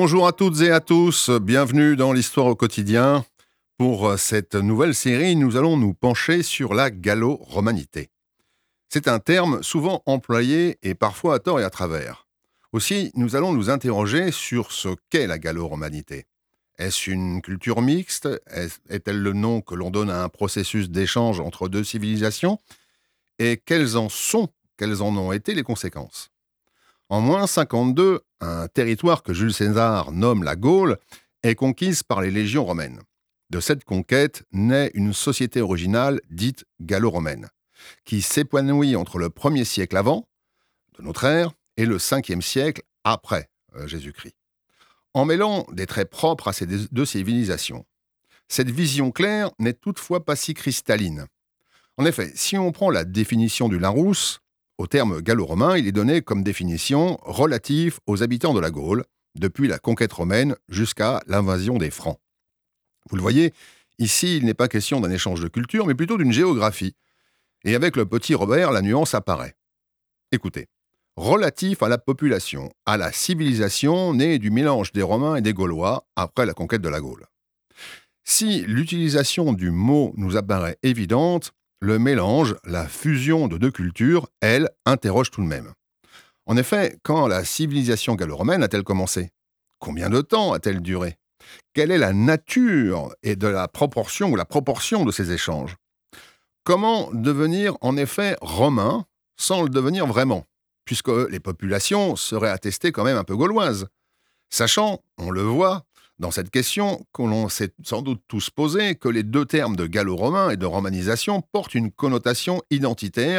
Bonjour à toutes et à tous, bienvenue dans l'Histoire au quotidien. Pour cette nouvelle série, nous allons nous pencher sur la gallo-romanité. C'est un terme souvent employé et parfois à tort et à travers. Aussi, nous allons nous interroger sur ce qu'est la gallo-romanité. Est-ce une culture mixte? Est-elle le nom que l'on donne à un processus d'échange entre deux civilisations? Et quelles en ont été les conséquences? En moins 52, un territoire que Jules César nomme la Gaule est conquise par les légions romaines. De cette conquête naît une société originale dite gallo-romaine, qui s'épanouit entre le 1er siècle avant, de notre ère, et le 5e siècle après Jésus-Christ, en mêlant des traits propres à ces deux civilisations. Cette vision claire n'est toutefois pas si cristalline. En effet, si on prend la définition du Larousse, au terme gallo-romain, il est donné comme définition relatif aux habitants de la Gaule, depuis la conquête romaine jusqu'à l'invasion des Francs. Vous le voyez, ici, il n'est pas question d'un échange de culture, mais plutôt d'une géographie. Et avec le petit Robert, la nuance apparaît. Écoutez, relatif à la population, à la civilisation née du mélange des Romains et des Gaulois après la conquête de la Gaule. Si l'utilisation du mot nous apparaît évidente, le mélange, la fusion de deux cultures, elle, interroge tout de même. En effet, quand la civilisation gallo-romaine a-t-elle commencé? Combien de temps a-t-elle duré? Quelle est la nature et de la proportion de ces échanges? Comment devenir en effet romain sans le devenir vraiment, puisque les populations seraient attestées quand même un peu gauloises? Sachant, on le voit, dans cette question, que l'on s'est sans doute tous posé, que les deux termes de gallo-romain et de romanisation portent une connotation identitaire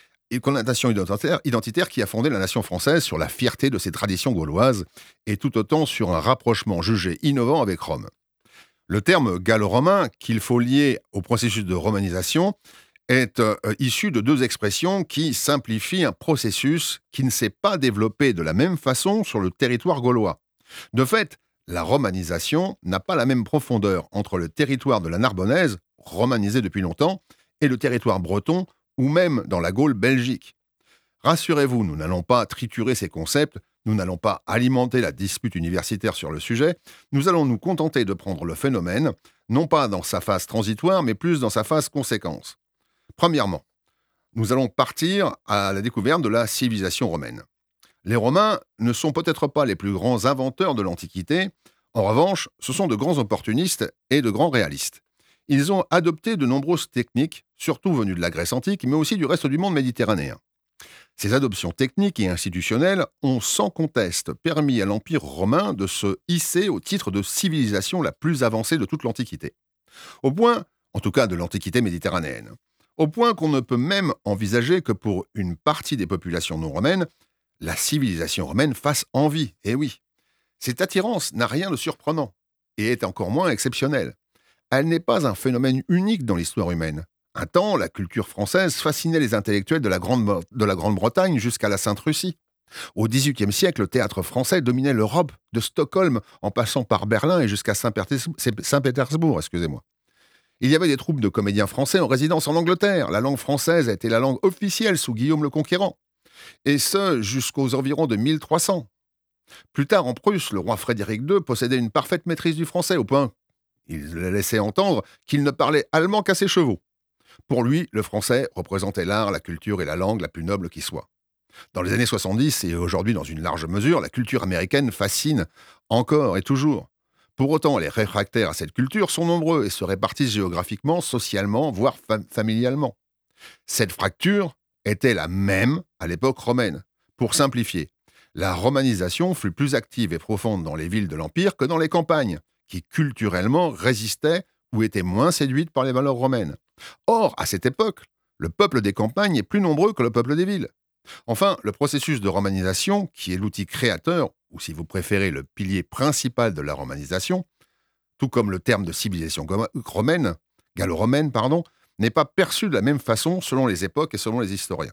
qui a fondé la nation française sur la fierté de ses traditions gauloises et tout autant sur un rapprochement jugé innovant avec Rome. Le terme gallo-romain, qu'il faut lier au processus de romanisation, est issu de deux expressions qui simplifient un processus qui ne s'est pas développé de la même façon sur le territoire gaulois. De fait, la romanisation n'a pas la même profondeur entre le territoire de la Narbonnaise, romanisé depuis longtemps, et le territoire breton, ou même dans la Gaule belgique. Rassurez-vous, nous n'allons pas triturer ces concepts, nous n'allons pas alimenter la dispute universitaire sur le sujet, nous allons nous contenter de prendre le phénomène, non pas dans sa phase transitoire, mais plus dans sa phase conséquence. Premièrement, nous allons partir à la découverte de la civilisation romaine. Les Romains ne sont peut-être pas les plus grands inventeurs de l'Antiquité, en revanche, ce sont de grands opportunistes et de grands réalistes. Ils ont adopté de nombreuses techniques, surtout venues de la Grèce antique, mais aussi du reste du monde méditerranéen. Ces adoptions techniques et institutionnelles ont sans conteste permis à l'Empire romain de se hisser au titre de civilisation la plus avancée de toute l'Antiquité. Au point, en tout cas de l'Antiquité méditerranéenne, au point qu'on ne peut même envisager que pour une partie des populations non romaines, la civilisation romaine fasse envie, eh oui. Cette attirance n'a rien de surprenant, et est encore moins exceptionnelle. Elle n'est pas un phénomène unique dans l'histoire humaine. Un temps, la culture française fascinait les intellectuels de la Grande-Bretagne jusqu'à la Sainte-Russie. Au XVIIIe siècle, le théâtre français dominait l'Europe, de Stockholm en passant par Berlin et jusqu'à Saint-Pétersbourg. Il y avait des troupes de comédiens français en résidence en Angleterre. La langue française a été la langue officielle sous Guillaume le Conquérant. Et ce, jusqu'aux environs de 1300. Plus tard, en Prusse, le roi Frédéric II possédait une parfaite maîtrise du français, au point il laissait entendre qu'il ne parlait allemand qu'à ses chevaux. Pour lui, le français représentait l'art, la culture et la langue la plus noble qui soit. Dans les années 70, et aujourd'hui dans une large mesure, la culture américaine fascine encore et toujours. Pour autant, les réfractaires à cette culture sont nombreux et se répartissent géographiquement, socialement, voire familialement. Cette fracture était la même à l'époque romaine. Pour simplifier, la romanisation fut plus active et profonde dans les villes de l'Empire que dans les campagnes, qui culturellement résistaient ou étaient moins séduites par les valeurs romaines. Or, à cette époque, le peuple des campagnes est plus nombreux que le peuple des villes. Enfin, le processus de romanisation, qui est l'outil créateur, ou si vous préférez le pilier principal de la romanisation, tout comme le terme de civilisation gallo-romaine, n'est pas perçu de la même façon selon les époques et selon les historiens.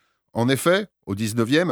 En effet, au XIXe,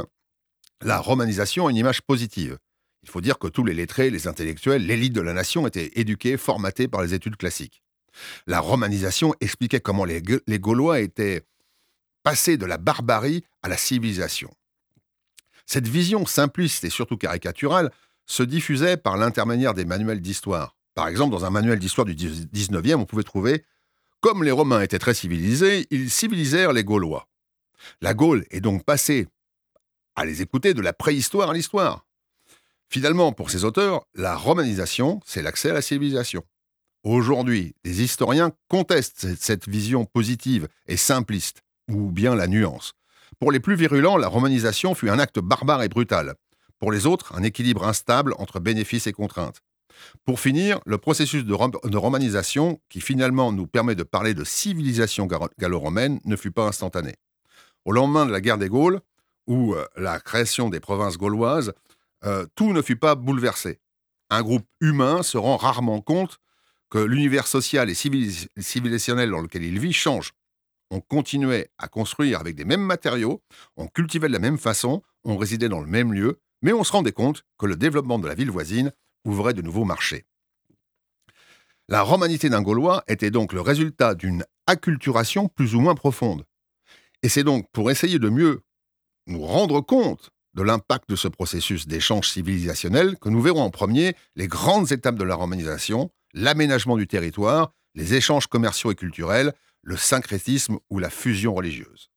la romanisation a une image positive. Il faut dire que tous les lettrés, les intellectuels, l'élite de la nation étaient éduqués, formatés par les études classiques. La romanisation expliquait comment les Gaulois étaient passés de la barbarie à la civilisation. Cette vision simpliste et surtout caricaturale se diffusaient par l'intermédiaire des manuels d'histoire. Par exemple, dans un manuel d'histoire du 19e, on pouvait trouver « Comme les Romains étaient très civilisés, ils civilisèrent les Gaulois ». La Gaule est donc passée, à les écouter, de la préhistoire à l'histoire. Finalement, pour ces auteurs, la romanisation, c'est l'accès à la civilisation. Aujourd'hui, des historiens contestent cette vision positive et simpliste, ou bien la nuance. Pour les plus virulents, la romanisation fut un acte barbare et brutal. Pour les autres, un équilibre instable entre bénéfices et contraintes. Pour finir, le processus de romanisation, qui finalement nous permet de parler de civilisation gallo-romaine, ne fut pas instantané. Au lendemain de la guerre des Gaules, ou la création des provinces gauloises, tout ne fut pas bouleversé. Un groupe humain se rend rarement compte que l'univers social et civilisationnel dans lequel il vit change. On continuait à construire avec des mêmes matériaux, on cultivait de la même façon, on résidait dans le même lieu, mais on se rendait compte que le développement de la ville voisine ouvrait de nouveaux marchés. La romanité d'un Gaulois était donc le résultat d'une acculturation plus ou moins profonde. Et c'est donc pour essayer de mieux nous rendre compte de l'impact de ce processus d'échange civilisationnel que nous verrons en premier les grandes étapes de la romanisation, l'aménagement du territoire, les échanges commerciaux et culturels, le syncrétisme ou la fusion religieuse.